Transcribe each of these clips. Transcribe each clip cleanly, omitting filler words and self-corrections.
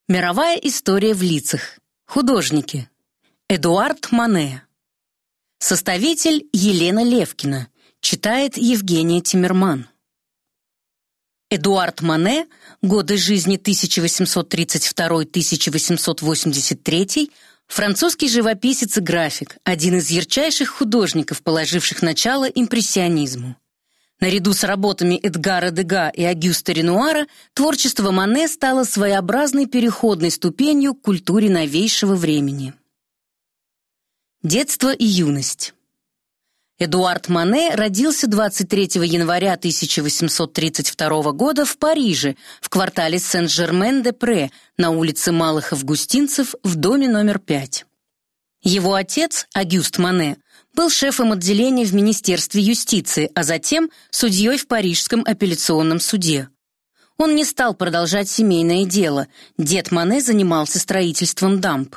Мировая история в лицах. Художники. Эдуард Мане. Составитель Елена Левкина. Читает Евгения Тиммерман. Эдуард Мане, годы жизни 1832-1883, французский живописец и график, один из ярчайших художников, положивших начало импрессионизму. Наряду с работами Эдгара Дега и Огюста Ренуара творчество Мане стало своеобразной переходной ступенью к культуре новейшего времени. Детство и юность. Эдуард Мане родился 23 января 1832 года в Париже, в квартале Сен-Жермен-де-Пре, на улице Малых Августинцев, в доме номер 5. Его отец, Огюст Мане, был шефом отделения в Министерстве юстиции, а затем судьей в Парижском апелляционном суде. Он не стал продолжать семейное дело. Дед Мане занимался строительством дамб.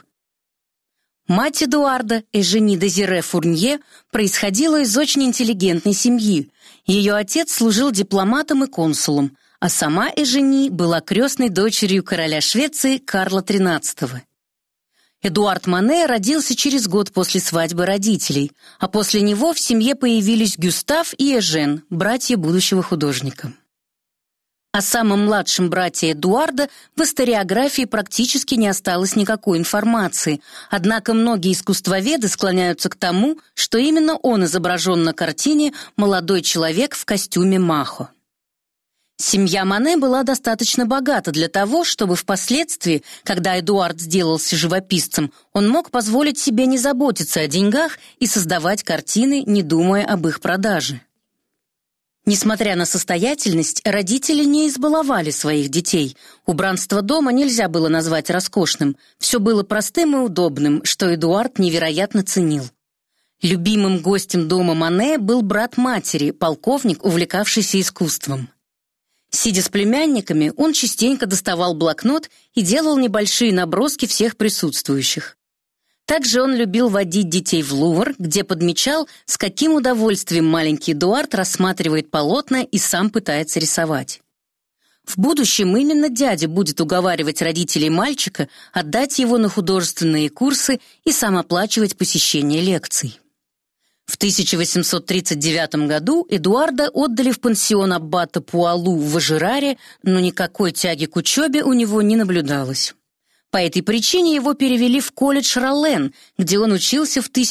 Мать Эдуарда, Эжени Дезире Фурнье, происходила из очень интеллигентной семьи. Ее отец служил дипломатом и консулом, а сама Эжени была крестной дочерью короля Швеции Карла XIII. Эдуард Мане родился через год после свадьбы родителей, а после него в семье появились Гюстав и Эжен, братья будущего художника. О самом младшем брате Эдуарда в историографии практически не осталось никакой информации, однако многие искусствоведы склоняются к тому, что именно он изображен на картине «Молодой человек в костюме махо». Семья Мане была достаточно богата для того, чтобы впоследствии, когда Эдуард сделался живописцем, он мог позволить себе не заботиться о деньгах и создавать картины, не думая об их продаже. Несмотря на состоятельность, родители не избаловали своих детей. Убранство дома нельзя было назвать роскошным. Все было простым и удобным, что Эдуард невероятно ценил. Любимым гостем дома Мане был брат матери, полковник, увлекавшийся искусством. Сидя с племянниками, он частенько доставал блокнот и делал небольшие наброски всех присутствующих. Также он любил водить детей в Лувр, где подмечал, с каким удовольствием маленький Эдуард рассматривает полотна и сам пытается рисовать. В будущем именно дядя будет уговаривать родителей мальчика отдать его на художественные курсы и сам оплачивать посещение лекций. В 1839 году Эдуарда отдали в пансион аббата Пуалу в Важераре, но никакой тяги к учебе у него не наблюдалось. По этой причине его перевели в колледж Роллен, где он учился в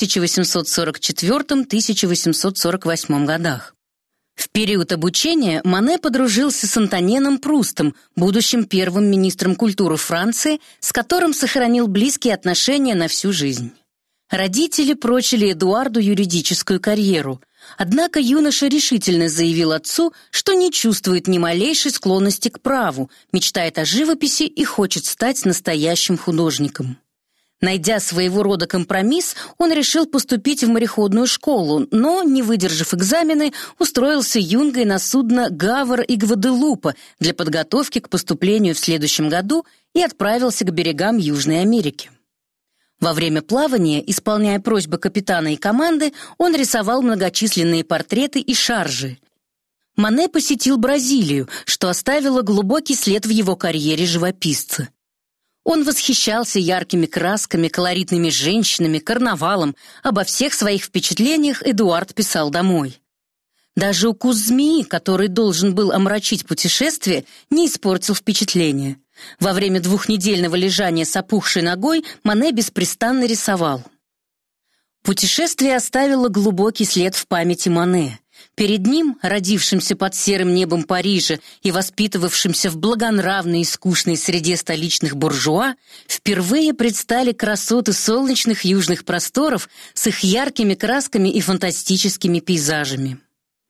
1844-1848 годах. В период обучения Мане подружился с Антоненом Прустом, будущим первым министром культуры Франции, с которым сохранил близкие отношения на всю жизнь. Родители прочили Эдуарду юридическую карьеру, однако юноша решительно заявил отцу, что не чувствует ни малейшей склонности к праву, мечтает о живописи и хочет стать настоящим художником. Найдя своего рода компромисс, он решил поступить в мореходную школу, но, не выдержав экзамены, устроился юнгой на судно «Гавр» и «Гваделупа» для подготовки к поступлению в следующем году и отправился к берегам Южной Америки. Во время плавания, исполняя просьбы капитана и команды, он рисовал многочисленные портреты и шаржи. Мане посетил Бразилию, что оставило глубокий след в его карьере живописца. Он восхищался яркими красками, колоритными женщинами, карнавалом. Обо всех своих впечатлениях Эдуард писал домой. Даже укус змеи, который должен был омрачить путешествие, не испортил впечатление. Во время двухнедельного лежания с опухшей ногой Мане беспрестанно рисовал. Путешествие оставило глубокий след в памяти Мане. Перед ним, родившимся под серым небом Парижа и воспитывавшимся в благонравной и скучной среде столичных буржуа, впервые предстали красоты солнечных южных просторов с их яркими красками и фантастическими пейзажами.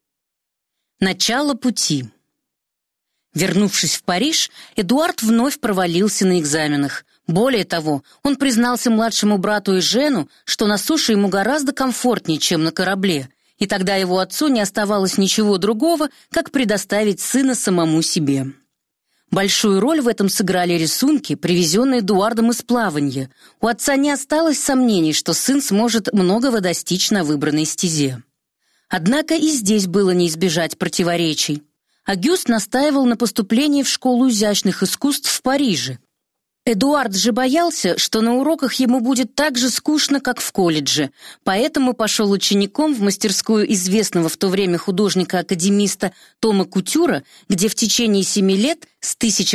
Начало пути. Вернувшись в Париж, Эдуард вновь провалился на экзаменах. Более того, он признался младшему брату Эжену, что на суше ему гораздо комфортнее, чем на корабле, и тогда его отцу не оставалось ничего другого, как предоставить сына самому себе. Большую роль в этом сыграли рисунки, привезенные Эдуардом из плаванья. У отца не осталось сомнений, что сын сможет многого достичь на выбранной стезе. Однако и здесь было не избежать противоречий. Огюст настаивал на поступлении в школу изящных искусств в Париже. Эдуард же боялся, что на уроках ему будет так же скучно, как в колледже, поэтому пошел учеником в мастерскую известного в то время художника-академиста Тома Кутюра, где в течение 7 лет, с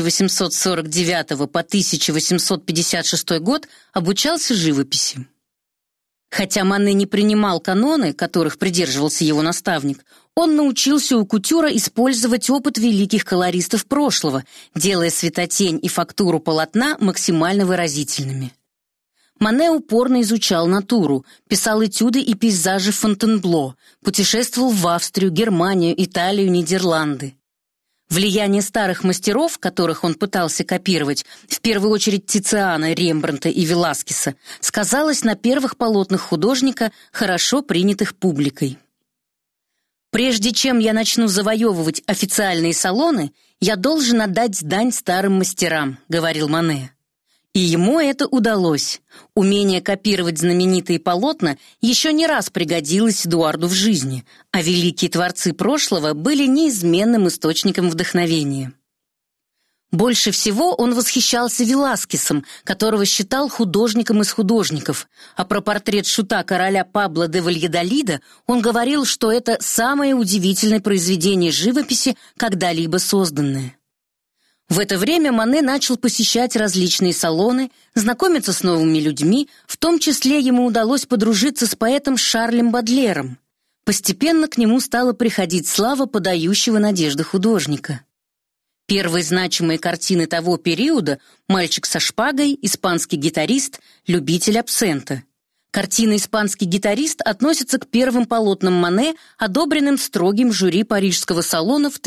1849 по 1856 год, обучался живописи. Хотя Мане не принимал каноны, которых придерживался его наставник, он научился у Кутюра использовать опыт великих колористов прошлого, делая светотень и фактуру полотна максимально выразительными. Мане упорно изучал натуру, писал этюды и пейзажи Фонтенбло, путешествовал в Австрию, Германию, Италию, Нидерланды. Влияние старых мастеров, которых он пытался копировать, в первую очередь Тициана, Рембрандта и Веласкеса, сказалось на первых полотнах художника, хорошо принятых публикой. «Прежде чем я начну завоевывать официальные салоны, я должен отдать дань старым мастерам», — говорил Мане. И ему это удалось. Умение копировать знаменитые полотна еще не раз пригодилось Эдуарду в жизни, а великие творцы прошлого были неизменным источником вдохновения. Больше всего он восхищался Веласкесом, которого считал художником из художников, а про портрет шута короля Пабло де Вальядолида он говорил, что это самое удивительное произведение живописи, когда-либо созданное. В это время Мане начал посещать различные салоны, знакомиться с новыми людьми, в том числе ему удалось подружиться с поэтом Шарлем Бодлером. Постепенно к нему стала приходить слава подающего надежды художника. Первые значимые картины того периода «Мальчик со шпагой», «Испанский гитарист», «Любитель абсента». Картина «Испанский гитарист» относится к первым полотнам Мане, одобренным строгим жюри Парижского салона в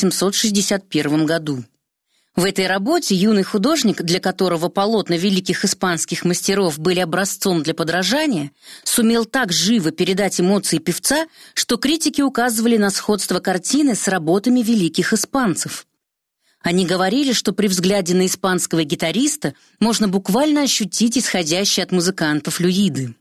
1861 году. В этой работе юный художник, для которого полотна великих испанских мастеров были образцом для подражания, сумел так живо передать эмоции певца, что критики указывали на сходство картины с работами великих испанцев. Они говорили, что при взгляде на испанского гитариста можно буквально ощутить исходящие от музыканта флюиды.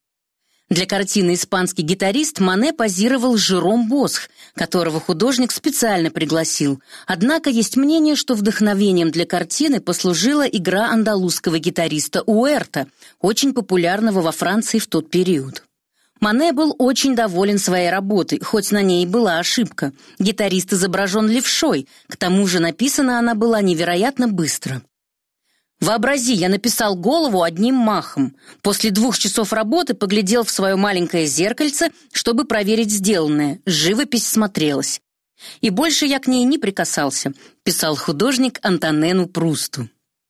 Для картины «Испанский гитарист» Мане позировал Жером Босх, которого художник специально пригласил. Однако есть мнение, что вдохновением для картины послужила игра андалузского гитариста Уэрта, очень популярного во Франции в тот период. Мане был очень доволен своей работой, хоть на ней и была ошибка. Гитарист изображен левшой, к тому же написана она была невероятно быстро. «Вообрази, я написал голову одним махом. После 2 часов работы поглядел в свое маленькое зеркальце, чтобы проверить сделанное. Живопись смотрелась. И больше я к ней не прикасался», — писал художник Антонену Прусту.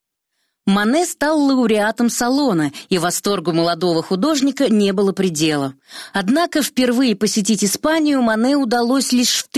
Мане стал лауреатом салона, и восторгу молодого художника не было предела. Однако впервые посетить Испанию Мане удалось лишь в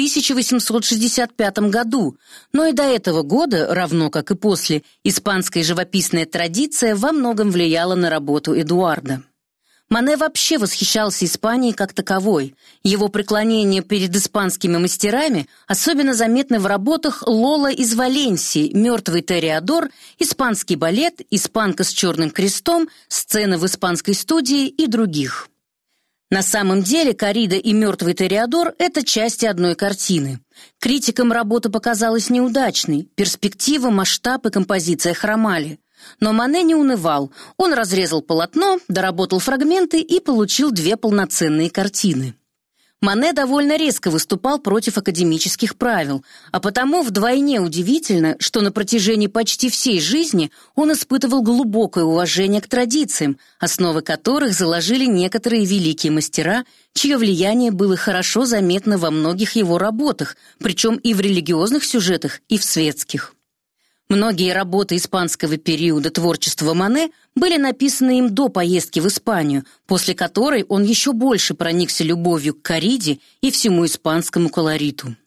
1865 году, но и до этого года, равно как и после, испанская живописная традиция во многом влияла на работу Эдуарда. Мане вообще восхищался Испанией как таковой. Его преклонение перед испанскими мастерами особенно заметно в работах Лола из Валенсии, «Мертвый Тореадор», «Испанский балет», «Испанка с черным крестом», «Сцена в испанской студии» и других. На самом деле «Коррида» и «Мертвый Тореадор» — это части одной картины. Критикам работа показалась неудачной, перспектива, масштаб и композиция хромали. Но Мане не унывал. Он разрезал полотно, доработал фрагменты и получил 2 полноценные картины. Мане довольно резко выступал против академических правил, а потому вдвойне удивительно, что на протяжении почти всей жизни он испытывал глубокое уважение к традициям, основы которых заложили некоторые великие мастера, чье влияние было хорошо заметно во многих его работах, причем и в религиозных сюжетах, и в светских. Многие работы испанского периода творчества Мане были написаны им до поездки в Испанию, после которой он еще больше проникся любовью к корриде и всему испанскому колориту.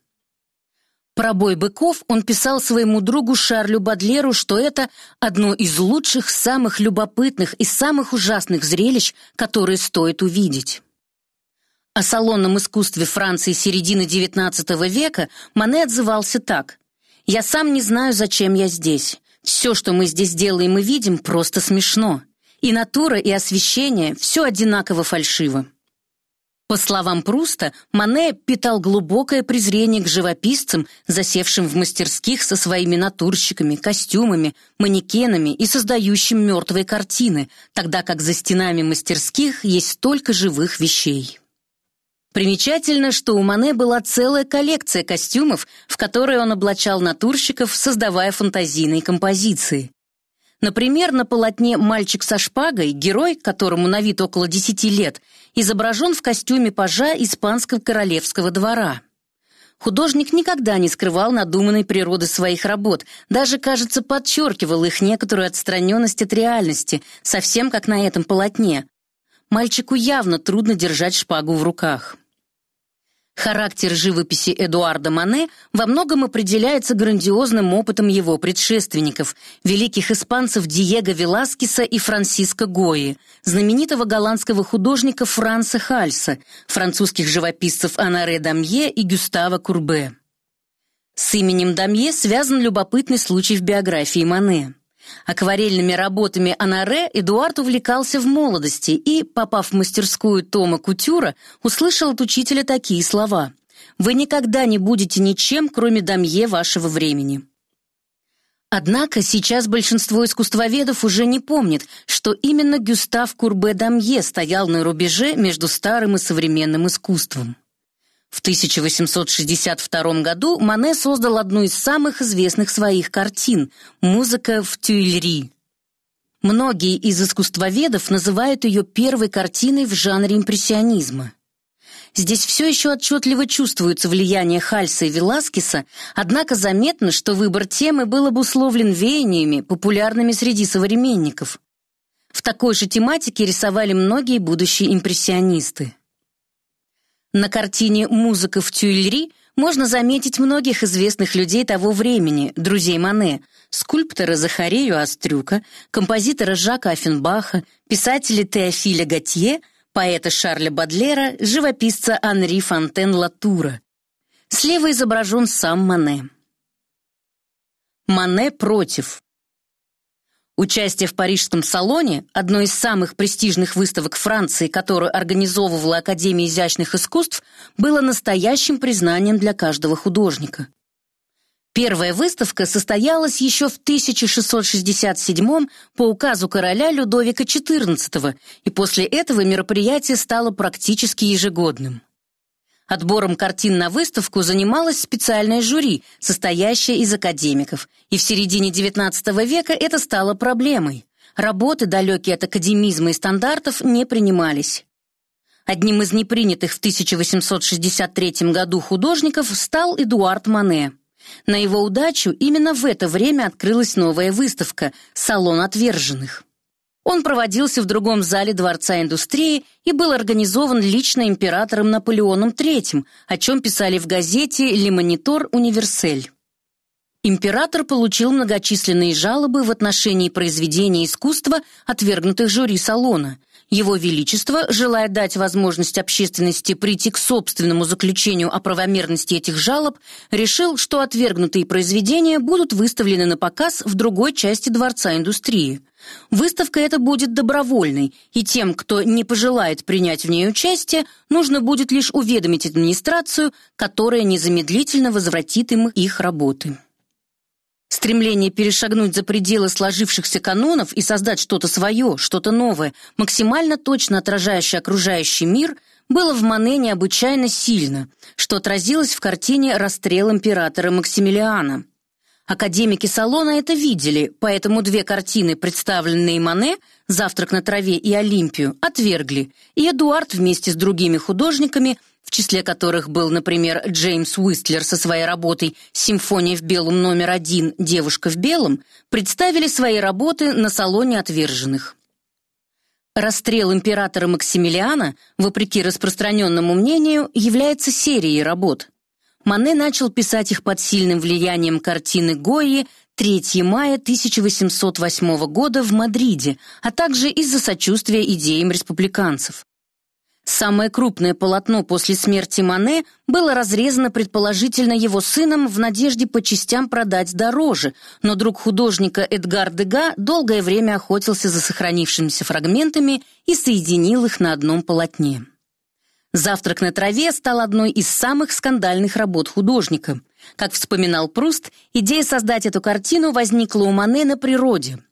Про бой быков он писал своему другу Шарлю Бодлеру, что это одно из лучших, самых любопытных и самых ужасных зрелищ, которые стоит увидеть. О салонном искусстве Франции середины XIX века Мане отзывался так: «Я сам не знаю, зачем я здесь. Все, что мы здесь делаем и видим, просто смешно. И натура, и освещение — все одинаково фальшиво». По словам Пруста, Мане питал глубокое презрение к живописцам, засевшим в мастерских со своими натурщиками, костюмами, манекенами и создающим мертвые картины, тогда как за стенами мастерских есть столько живых вещей. Примечательно, что у Мане была целая коллекция костюмов, в которые он облачал натурщиков, создавая фантазийные композиции. Например, на полотне «Мальчик со шпагой» герой, которому на вид около 10 лет, изображен в костюме пажа испанского королевского двора. Художник никогда не скрывал надуманной природы своих работ, даже, кажется, подчеркивал их некоторую отстраненность от реальности, совсем как на этом полотне. Мальчику явно трудно держать шпагу в руках. Характер живописи Эдуарда Мане во многом определяется грандиозным опытом его предшественников, великих испанцев Диего Веласкеса и Франсиско Гойи, знаменитого голландского художника Франца Хальса, французских живописцев Оноре Дамье и Гюстава Курбе. С именем Дамье связан любопытный случай в биографии Мане. Акварельными работами Оноре Эдуард увлекался в молодости и, попав в мастерскую Тома Кутюра, услышал от учителя такие слова: «Вы никогда не будете ничем, кроме Дамье вашего времени». Однако сейчас большинство искусствоведов уже не помнит, что именно Гюстав Курбе Дамье стоял на рубеже между старым и современным искусством. В 1862 году Мане создал одну из самых известных своих картин «Музыка в Тюильри». Многие из искусствоведов называют ее первой картиной в жанре импрессионизма. Здесь все еще отчетливо чувствуется влияние Хальса и Веласкеса, однако заметно, что выбор темы был обусловлен веяниями, популярными среди современников. В такой же тематике рисовали многие будущие импрессионисты. На картине «Музыка в Тюильри» можно заметить многих известных людей того времени, друзей Мане, скульптора Захарию Острюка, композитора Жака Оффенбаха, писателя Теофиля Готье, поэта Шарля Бодлера, живописца Анри Фонтен-Латура. Слева изображен сам Мане. Мане против. Участие в Парижском салоне, одной из самых престижных выставок Франции, которую организовывала Академия изящных искусств, было настоящим признанием для каждого художника. Первая выставка состоялась еще в 1667 по указу короля Людовика XIV, и после этого мероприятие стало практически ежегодным. Отбором картин на выставку занималось специальное жюри, состоящее из академиков, и в середине XIX века это стало проблемой. Работы, далекие от академизма и стандартов, не принимались. Одним из непринятых в 1863 году художников стал Эдуард Мане. На его удачу именно в это время открылась новая выставка «Салон отверженных». Он проводился в другом зале Дворца индустрии и был организован лично императором Наполеоном III, о чем писали в газете «Ле Монитор Универсель». Император получил многочисленные жалобы в отношении произведений искусства, отвергнутых жюри салона. Его Величество, желая дать возможность общественности прийти к собственному заключению о правомерности этих жалоб, решил, что отвергнутые произведения будут выставлены на показ в другой части Дворца индустрии. Выставка эта будет добровольной, и тем, кто не пожелает принять в ней участие, нужно будет лишь уведомить администрацию, которая незамедлительно возвратит им их работы. Стремление перешагнуть за пределы сложившихся канонов и создать что-то свое, что-то новое, максимально точно отражающее окружающий мир, было в Мане необычайно сильно, что отразилось в картине «Расстрел императора Максимилиана». Академики салона это видели, поэтому две картины, представленные Мане, «Завтрак на траве» и «Олимпию», отвергли, и Эдуард вместе с другими художниками, в числе которых был, например, Джеймс Уистлер со своей работой «Симфония в белом номер 1. Девушка в белом», представили свои работы на салоне отверженных. «Расстрел императора Максимилиана», вопреки распространенному мнению, является серией работ. Мане начал писать их под сильным влиянием картины Гойи «3 мая 1808 года в Мадриде», а также из-за сочувствия идеям республиканцев. Самое крупное полотно после смерти Мане было разрезано предположительно его сыном в надежде по частям продать дороже, но друг художника Эдгар Дега долгое время охотился за сохранившимися фрагментами и соединил их на одном полотне. «Завтрак на траве» стал одной из самых скандальных работ художника. Как вспоминал Пруст, идея создать эту картину возникла у Мане на природе.